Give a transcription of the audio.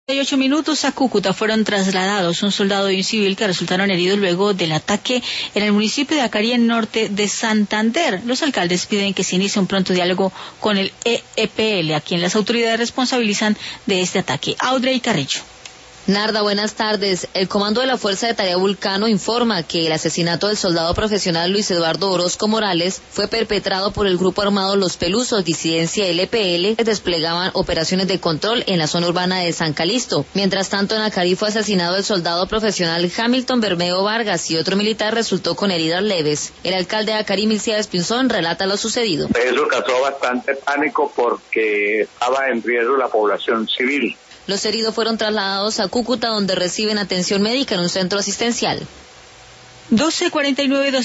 8 minutos a Cúcuta fueron trasladados un soldado y un civil que resultaron heridos luego del ataque en el municipio de Acarí, en norte de Santander. Los alcaldes piden que se inicie un pronto diálogo con el EPL, a quien las autoridades responsabilizan de este ataque. Audrey Carrillo. Narda, buenas tardes. El comando de la Fuerza de Tarea Vulcano informa que el asesinato del soldado profesional Luis Eduardo Orozco Morales fue perpetrado por el grupo armado Los Pelusos, disidencia del EPL, que desplegaban operaciones de control en la zona urbana de San Calixto. Mientras tanto, en Acarí fue asesinado el soldado profesional Hamilton Bermeo Vargas y otro militar resultó con heridas leves. El alcalde de Acarí, Milciades Pinzón, relata lo sucedido. Eso causó bastante pánico porque estaba en riesgo la población civil. Los heridos fueron trasladados a Cúcuta, donde reciben atención médica en un centro asistencial. 12:49.